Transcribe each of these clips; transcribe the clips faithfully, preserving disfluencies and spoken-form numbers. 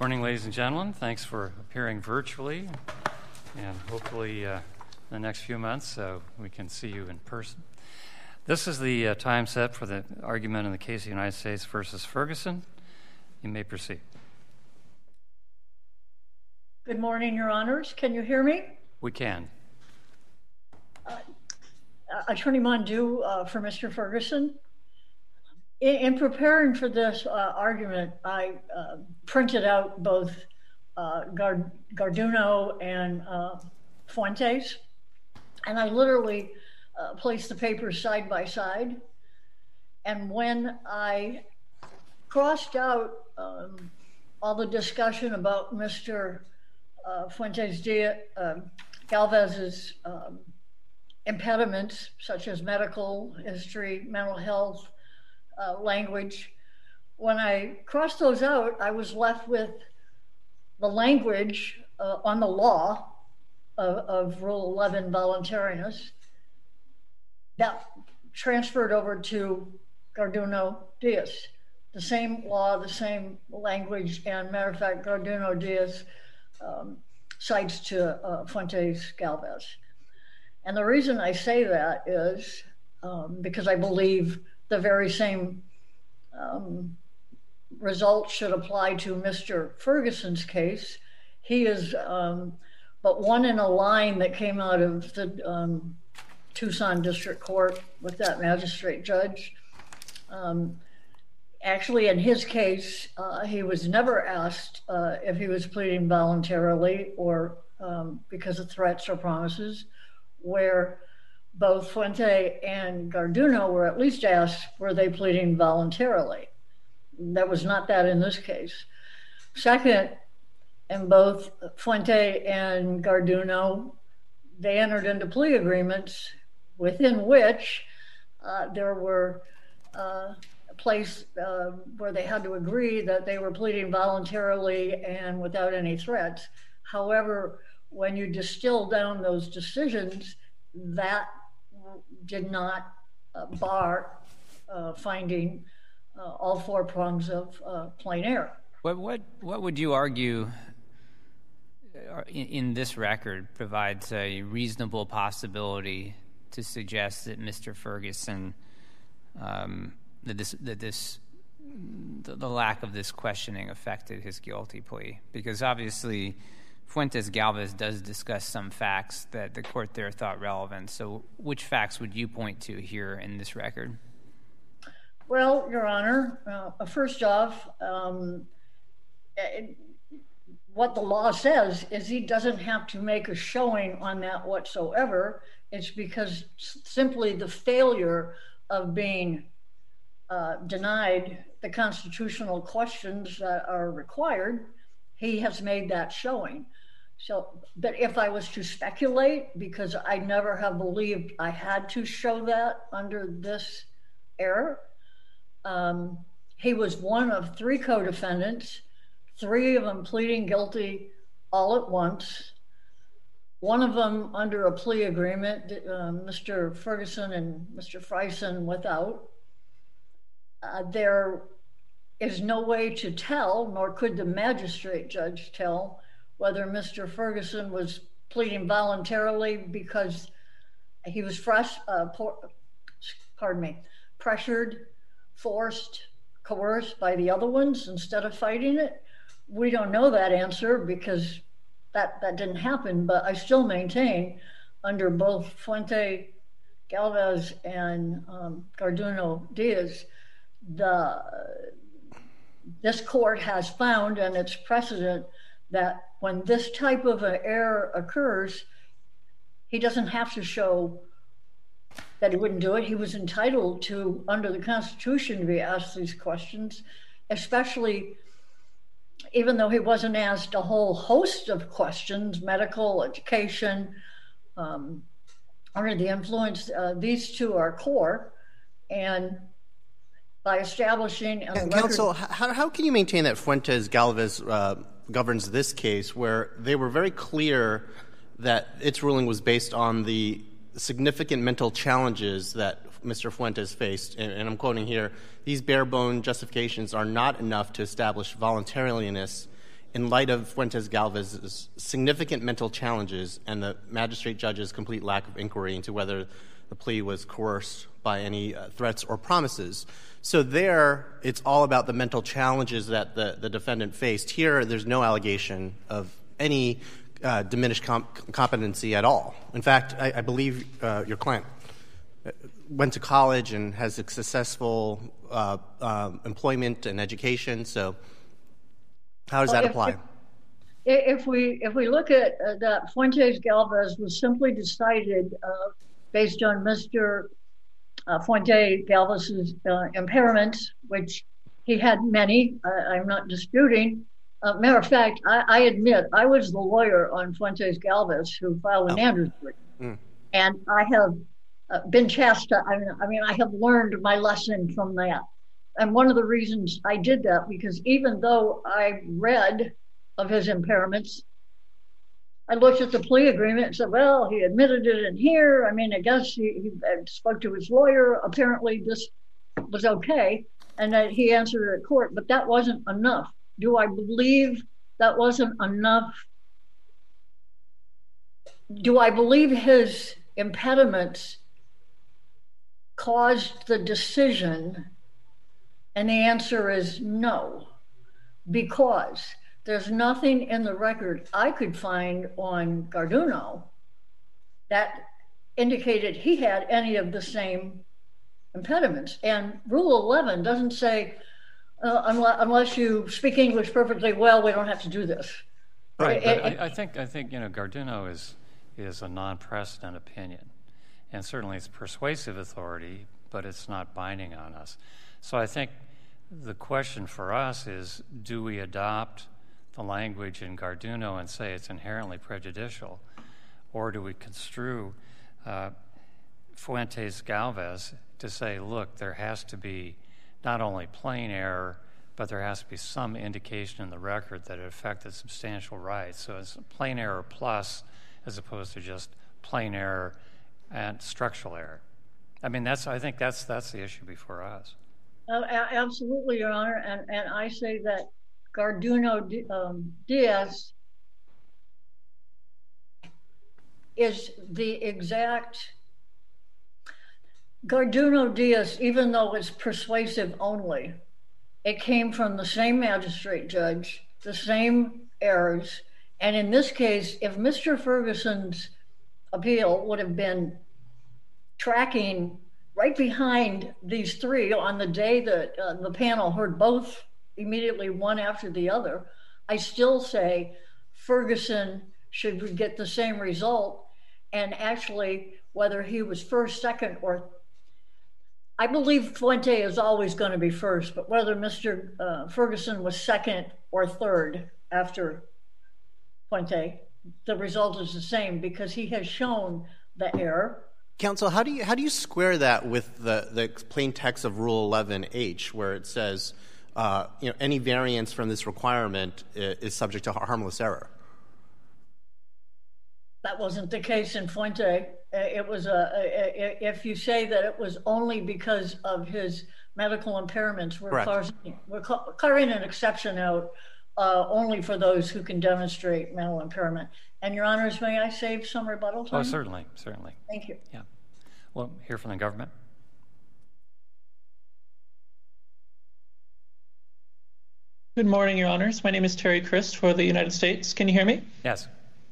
Morning, ladies and gentlemen. Thanks for appearing virtually, and hopefully uh, in the next few months uh, we can see you in person. This is the uh, time set for the argument in the case of United States versus Ferguson. You may proceed. Good morning, Your Honors. Can you hear me? We can. Uh, Attorney Mondew uh, for Mister Ferguson. In, in preparing for this uh, argument, I uh, printed out both uh, Gard- Garduno and uh, Fuentes, and I literally uh, placed the papers side by side. And when I crossed out um, all the discussion about Mister Uh, Fuentes Diaz, uh, Galvez's um, impediments, such as medical history, mental health, uh, language. When I crossed those out, I was left with the language uh, on the law of, of Rule eleven voluntariness that transferred over to Garduno Diaz. The same law, the same language, and matter of fact, Garduno Diaz Um, cites to uh, Fuentes Galvez. And the reason I say that is um, because I believe the very same um, result should apply to Mister Ferguson's case. He is um, but one in a line that came out of the um, Tucson District Court with that magistrate judge. Um, Actually, in his case, uh, he was never asked uh, if he was pleading voluntarily or um, because of threats or promises, where both Fuente and Garduno were at least asked, were they pleading voluntarily? That was not that in this case. Second, in both Fuente and Garduno, they entered into plea agreements within which uh, there were uh, place uh, where they had to agree that they were pleading voluntarily and without any threats. However, when you distill down those decisions, that did not uh, bar uh, finding uh, all four prongs of uh, plain error. What what what would you argue in, in this record provides a reasonable possibility to suggest that Mister Ferguson um, that this that this the, the lack of this questioning affected his guilty plea? Because obviously Fuentes Galvez does discuss some facts that the court there thought relevant. So which facts would you point to here in this record? Well, Your Honor, uh, first off, um, it, what the law says is he doesn't have to make a showing on that whatsoever. It's because simply the failure of being Uh, denied the constitutional questions that are required, he has made that showing. So, but if I was to speculate, because I never have believed I had to show that under this error, um, he was one of three co-defendants, three of them pleading guilty all at once, one of them under a plea agreement, uh, Mister Ferguson and Mister Freisen without. Uh, there is no way to tell, nor could the magistrate judge tell, whether Mister Ferguson was pleading voluntarily because he was fresh, uh, por- pardon me, pressured, forced, coerced by the other ones instead of fighting it. We don't know that answer because that, that didn't happen, but I still maintain under both Fuente Galvez and um, Garduno Diaz, the this court has found, and it's precedent, that when this type of an error occurs, he doesn't have to show that he wouldn't do it. He was entitled to, under the Constitution, to be asked these questions, especially even though he wasn't asked a whole host of questions, medical, education, um, under the influence. Uh, these two are core, and by establishing a yeah, record... Counsel, how, how can you maintain that Fuentes Galvez uh, governs this case where they were very clear that its ruling was based on the significant mental challenges that Mister Fuentes faced? And, and I'm quoting here, these bare-bone justifications are not enough to establish voluntariness in light of Fuentes-Galvez's significant mental challenges and the magistrate judge's complete lack of inquiry into whether the plea was coerced by any uh, threats or promises. So there, it's all about the mental challenges that the, the defendant faced. Here, there's no allegation of any uh, diminished comp- competency at all. In fact, I, I believe uh, your client went to college and has a successful uh, uh, employment and education. So how does Well, that if- apply? if- If we if we look at uh, that, Fuentes-Galvez was simply decided uh, based on Mister Uh, Fuentes-Galvez's uh, impairments, which he had many. I, I'm not disputing. Uh, matter of fact, I, I admit I was the lawyer on Fuentes-Galvez who filed an Oh. Andrews brief, Mm. and I have uh, been chastised. I mean, I mean, I have learned my lesson from that. And one of the reasons I did that, because even though I read of his impairments, I looked at the plea agreement and said, well, he admitted it in here. I mean, I guess he, he spoke to his lawyer. Apparently this was okay. And that he answered it at court, but that wasn't enough. Do I believe that wasn't enough? Do I believe his impediments caused the decision? And the answer is no, because there's nothing in the record I could find on Garduno that indicated he had any of the same impediments. And Rule eleven doesn't say, uh, unless, unless you speak English perfectly well, we don't have to do this. Right, It- but it- I, I think I think you know Garduno is is a non-precedent opinion, and certainly it's persuasive authority, but it's not binding on us. So I think the question for us is: do we adopt the language in Garduno and say it's inherently prejudicial, or do we construe uh, Fuentes-Galvez to say, look, there has to be not only plain error, but there has to be some indication in the record that it affected substantial rights. So it's plain error plus, as opposed to just plain error and structural error. I mean, that's I think that's that's the issue before us. Uh, a- absolutely, Your Honor. And, and I say that Garduno Di- um, Diaz is the exact Garduno Diaz, even though it's persuasive only, it came from the same magistrate judge, the same errors. And in this case, if Mister Ferguson's appeal would have been tracking right behind these three on the day that uh, the panel heard both immediately, one after the other, I still say Ferguson should get the same result. And actually, whether he was first, second, or I believe Fuente is always going to be first, but whether Mister Uh, Ferguson was second or third after Fuente, the result is the same because he has shown the error. Counsel, how do you how do you square that with the, the plain text of Rule eleven H, where it says, uh, you know, any variance from this requirement is subject to harmless error? That wasn't the case in Fuente. It was a, a, a if you say that it was only because of his medical impairments, we're, carving, we're carving an exception out uh, only for those who can demonstrate mental impairment. And Your Honors, may I save some rebuttal time? Oh, certainly, certainly. Thank you. Yeah. Well, hear from the government. Good morning, Your Honors. My name is Terry Christ for the United States. Can you hear me? Yes.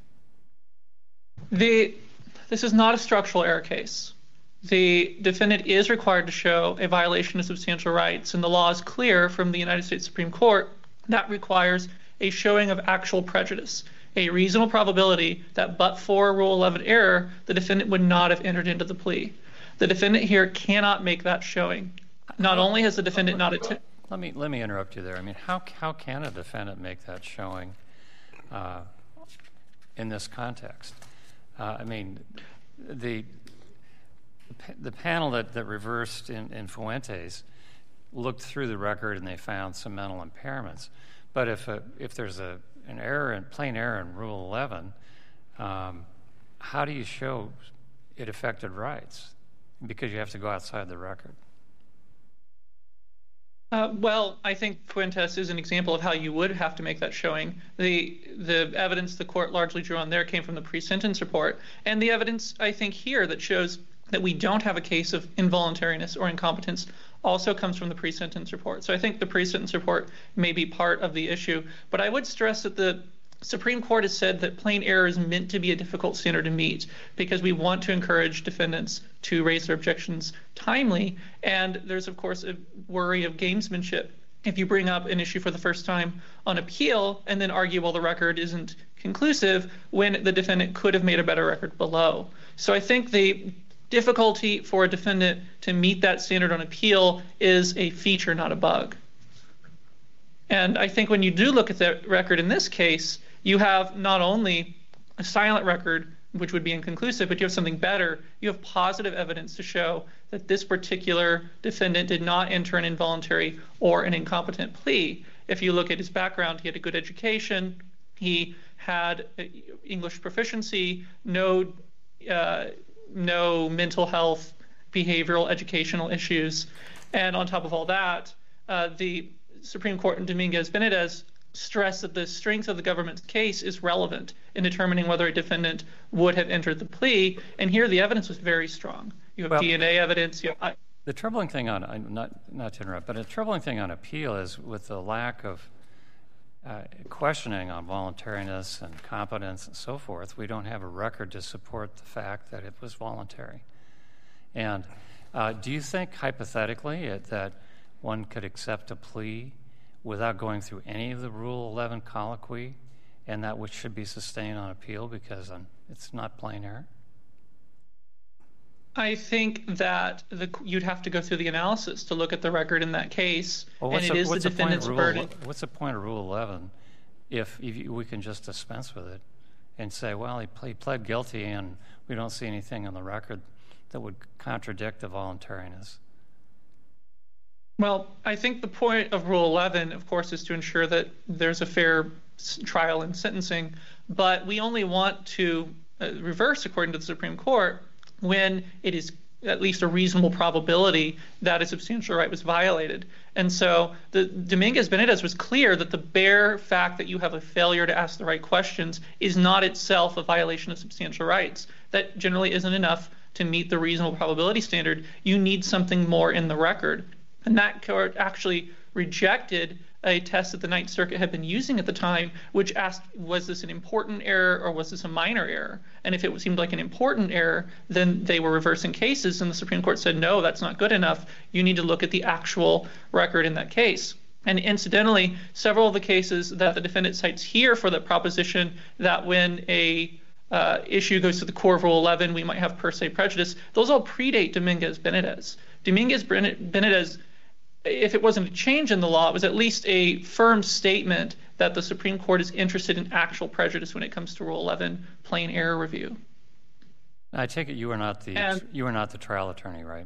The, this is not a structural error case. The defendant is required to show a violation of substantial rights, and the law is clear from the United States Supreme Court that requires a showing of actual prejudice, a reasonable probability that but for Rule eleven error, the defendant would not have entered into the plea. The defendant here cannot make that showing. Not only has the defendant not attempted... Let me, let me interrupt you there. I mean, how, how can a defendant make that showing uh, in this context? Uh, I mean, the the panel that, that reversed in, in Fuentes looked through the record and they found some mental impairments. But if a, if there's a an error in plain error in Rule eleven, um, how do you show it affected rights? Because you have to go outside the record. Uh, well, I think Fuentes is an example of how you would have to make that showing. The the evidence the court largely drew on there came from the pre-sentence report, and the evidence I think here that shows that we don't have a case of involuntariness or incompetence also comes from the pre-sentence report. So I think the pre-sentence report may be part of the issue, but I would stress that the Supreme Court has said that plain error is meant to be a difficult standard to meet because we want to encourage defendants to raise their objections timely. And there's, of course, a worry of gamesmanship. If you bring up an issue for the first time on appeal and then argue, well, the record isn't conclusive, when the defendant could have made a better record below. So I think the difficulty for a defendant to meet that standard on appeal is a feature, not a bug. And I think when you do look at the record in this case, you have not only a silent record, which would be inconclusive, but you have something better. You have positive evidence to show that this particular defendant did not enter an involuntary or an incompetent plea. If you look at his background, he had a good education, he had English proficiency, no, uh, no mental health, behavioral, educational issues. And on top of all that, uh, the Supreme Court in Dominguez-Benitez stress that the strength of the government's case is relevant in determining whether a defendant would have entered the plea. And here the evidence was very strong. You have well, D N A evidence. You have, the troubling thing on, not, not to interrupt, but a troubling thing on appeal is with the lack of uh, questioning on voluntariness and competence and so forth, we don't have a record to support the fact that it was voluntary. And uh, do you think hypothetically it, that one could accept a plea without going through any of the Rule eleven colloquy, and that which should be sustained on appeal because um, it's not plain error? I think that the, you'd have to go through the analysis to look at the record in that case, well, and it the, is the defendant's the burden. What's the point of Rule eleven if, if we can just dispense with it and say, well, he, he pled guilty and we don't see anything on the record that would contradict the voluntariness? Well, I think the point of Rule eleven, of course, is to ensure that there's a fair trial and sentencing, but we only want to uh, reverse, according to the Supreme Court, when it is at least a reasonable probability that a substantial right was violated. And so the Dominguez-Benitez was clear that the bare fact that you have a failure to ask the right questions is not itself a violation of substantial rights. That generally isn't enough to meet the reasonable probability standard. You need something more in the record. And that court actually rejected a test that the Ninth Circuit had been using at the time, which asked, was this an important error or was this a minor error? And if it seemed like an important error, then they were reversing cases, and the Supreme Court said, no, that's not good enough. You need to look at the actual record in that case. And incidentally, several of the cases that the defendant cites here for the proposition that when a uh, issue goes to the core of Rule eleven, we might have per se prejudice, those all predate Dominguez-Benitez. Dominguez-Benitez, if it wasn't a change in the law, it was at least a firm statement that the Supreme Court is interested in actual prejudice when it comes to Rule eleven plain error review. I take it you are not the and, you are not the trial attorney, right?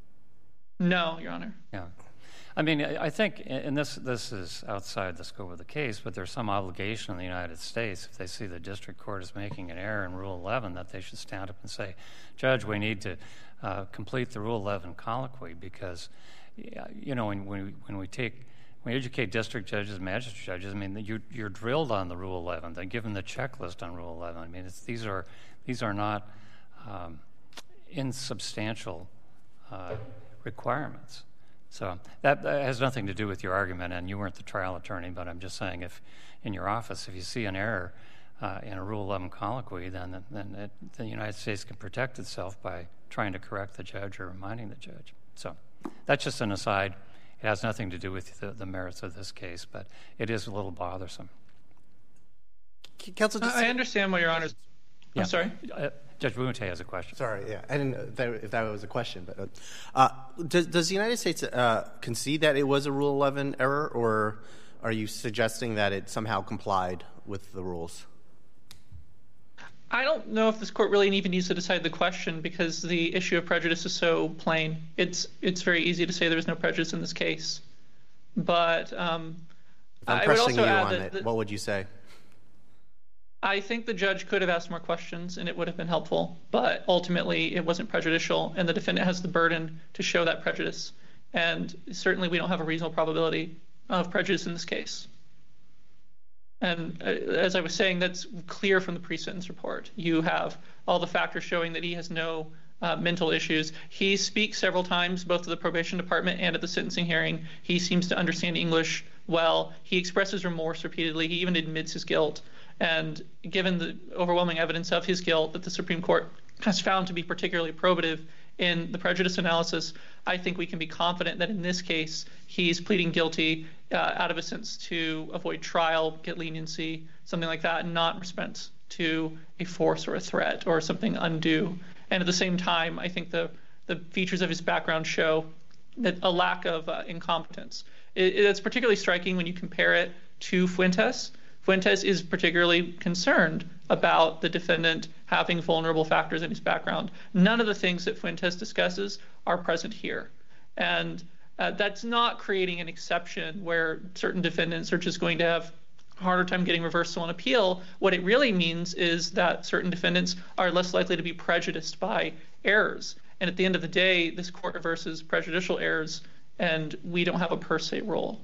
No, Your Honor. Yeah, I mean, I think, and this this is outside the scope of the case, but there's some obligation in the United States if they see the district court is making an error in Rule eleven that they should stand up and say, Judge, we need to uh, complete the Rule eleven colloquy because. You know, when, when, we, when we take, when we educate district judges, magistrate judges, I mean, you're, you're drilled on the Rule eleven. They're given the checklist on Rule eleven. I mean, it's, these are these are not um, insubstantial uh, requirements. So that, that has nothing to do with your argument, and you weren't the trial attorney, but I'm just saying if in your office, if you see an error uh, in a Rule eleven colloquy, then, then it, the United States can protect itself by trying to correct the judge or reminding the judge. So. That's just an aside. It has nothing to do with the, the merits of this case, but it is a little bothersome. Counsel, I understand what Your Honor's... Yeah. I'm sorry? Uh, Judge Bumate has a question. Sorry, yeah. I didn't know if that, if that was a question. But uh, does, does the United States uh, concede that it was a Rule eleven error, or are you suggesting that it somehow complied with the rules? I don't know if this court really even needs to decide the question because the issue of prejudice is so plain. It's it's very easy to say there was no prejudice in this case. But um, if I'm I pressing would also you add on that, it, that what would you say? I think the judge could have asked more questions and it would have been helpful, but ultimately it wasn't prejudicial, and the defendant has the burden to show that prejudice. And certainly we don't have a reasonable probability of prejudice in this case. And uh, as I was saying, that's clear from the pre-sentence report. You have all the factors showing that he has no uh, mental issues. He speaks several times, both to the probation department and at the sentencing hearing. He seems to understand English well. He expresses remorse repeatedly. He even admits his guilt. And given the overwhelming evidence of his guilt that the Supreme Court has found to be particularly probative in the prejudice analysis, I think we can be confident that in this case, he's pleading guilty uh, out of a sense to avoid trial, get leniency, something like that, and not in response to a force or a threat or something undue. And at the same time, I think the, the features of his background show that a lack of uh, incompetence. It, it's particularly striking when you compare it to Fuentes. Fuentes is particularly concerned about the defendant having vulnerable factors in his background. None of the things that Fuentes discusses are present here. And uh, that's not creating an exception where certain defendants are just going to have a harder time getting reversal on appeal. What it really means is that certain defendants are less likely to be prejudiced by errors. And at the end of the day, this court reverses prejudicial errors, and we don't have a per se rule.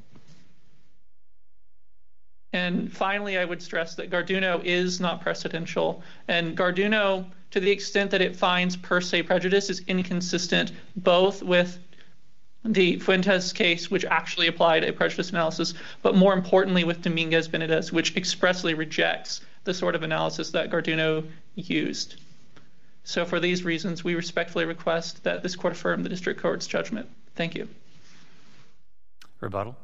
And finally, I would stress that Garduno is not precedential. And Garduno, to the extent that it finds per se prejudice, is inconsistent both with the Fuentes case, which actually applied a prejudice analysis, but more importantly with Dominguez Benitez, which expressly rejects the sort of analysis that Garduno used. So for these reasons, we respectfully request that this court affirm the district court's judgment. Thank you. Rebuttal.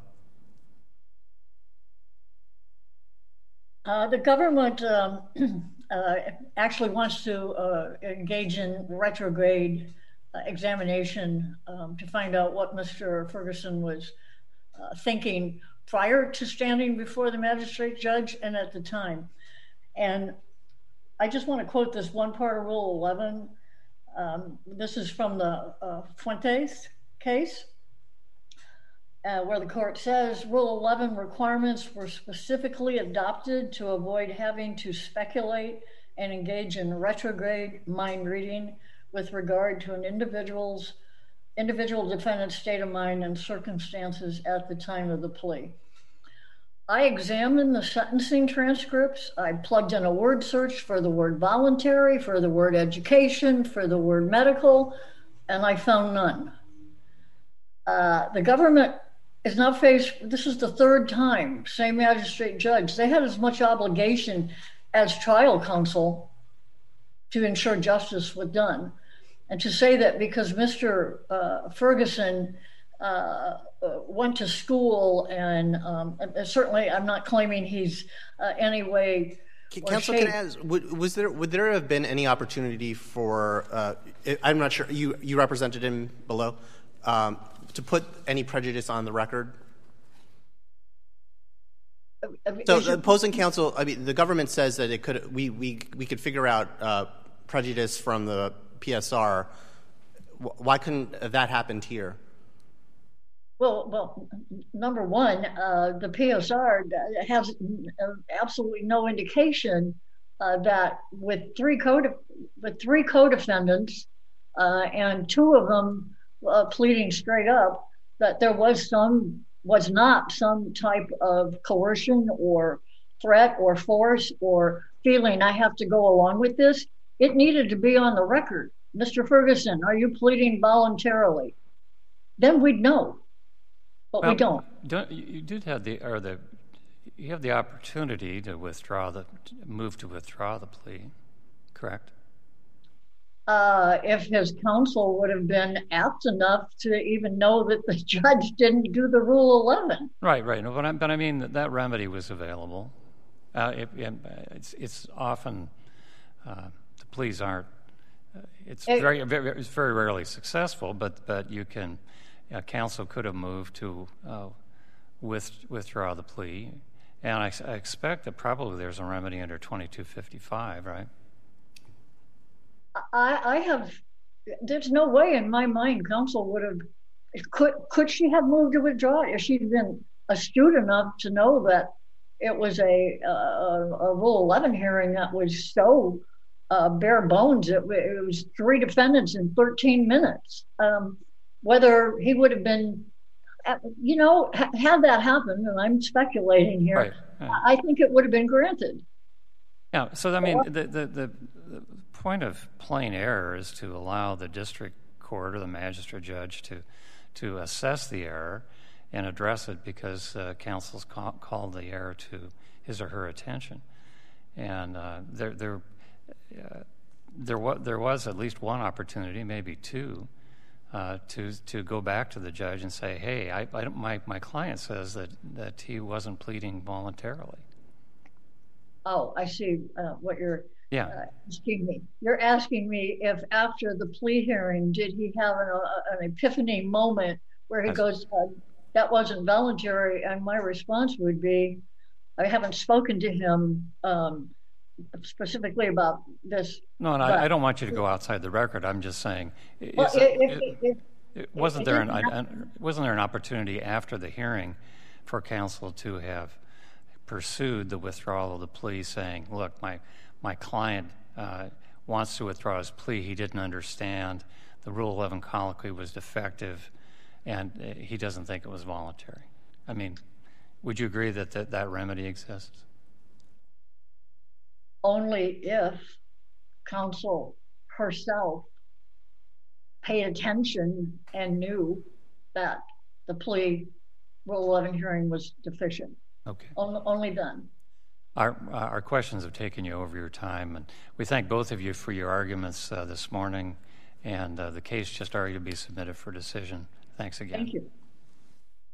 Uh, the government um, uh, actually wants to uh, engage in retrograde uh, examination um, to find out what Mister Ferguson was uh, thinking prior to standing before the magistrate judge and at the time. And I just want to quote this one part of Rule eleven. Um, this is from the uh, Fuentes case. Uh, where the court says Rule eleven requirements were specifically adopted to avoid having to speculate and engage in retrograde mind reading with regard to an individual's individual defendant's state of mind and circumstances at the time of the plea. I examined the sentencing transcripts. I plugged in a word search for the word voluntary, for the word education, for the word medical, and I found none. Uh, the government is now faced, this is the third time, same magistrate judge. They had as much obligation as trial counsel to ensure justice was done. And to say that because Mister Uh, Ferguson uh, uh, went to school and um, and certainly I'm not claiming he's uh, any way Counsel, can I ask, would, was there, would there have been any opportunity for, uh, I'm not sure, you, you represented him below, um, to put any prejudice on the record? So the opposing counsel, I mean, the government says that it could, we, we, we could figure out uh, prejudice from the P S R. Why couldn't that happen here? Well, well, number one, uh, the P S R has absolutely no indication uh, that with three co with three co-defendants uh, and two of them uh, pleading straight up, that there was some was not some type of coercion or threat or force or feeling I have to go along with this. It needed to be on the record. Mister Ferguson, are you pleading voluntarily? Then we'd know. But well, we don't. Don't you did have the or the you have the opportunity to withdraw the to move to withdraw the plea, correct? Uh, if his counsel would have been apt enough to even know that the judge didn't do the Rule eleven. Right, right. No, but I, but I mean that, that remedy was available. Uh, it, it, it's it's often uh, the pleas aren't. Uh, it's it, very, very it's very rarely successful, but but you can. Uh, counsel could have moved to uh, with, withdraw the plea, and I, I expect that probably there's a remedy under twenty-two fifty-five, right? I, I have. There's no way in my mind counsel would have. Could could she have moved to withdraw if she'd been astute enough to know that it was a a, a Rule eleven hearing that was so uh, bare bones? It, it was three defendants in thirteen minutes. Um, whether he would have been, you know, had that happened, and I'm speculating here, Right. Right. I think it would have been granted. Yeah, so I mean, the, the, the, the point of plain error is to allow the district court or the magistrate judge to, to assess the error and address it because uh, counsel's call, called the error to his or her attention. And uh, there, there, uh, there, wa- there was at least one opportunity, maybe two, uh, to to go back to the judge and say, "Hey, I, I don't, my my client says that that he wasn't pleading voluntarily." Oh, I see uh, what you're Yeah. uh, asking me. You're asking me if after the plea hearing, did he have an, uh, an epiphany moment where he That's- goes, uh, that wasn't voluntary? And my response would be, I haven't spoken to him um, specifically about this. No, and but- I, I don't want you to go outside the record. I'm just saying, is Well, it- if, it- if, if, it- wasn't it there an, doesn't an wasn't there an opportunity after the hearing for counsel to have pursued the withdrawal of the plea, saying, "Look, my my client uh, wants to withdraw his plea. He didn't understand the Rule eleven colloquy was defective, and uh, he doesn't think it was voluntary." I mean, would you agree that that, that remedy exists? only if counsel herself paid attention and knew that the plea Rule eleven hearing was deficient. Okay. Only, only then. Our, uh, our questions have taken you over your time, and we thank both of you for your arguments uh, this morning, and uh, the case just argued to be submitted for decision. Thanks again. Thank you.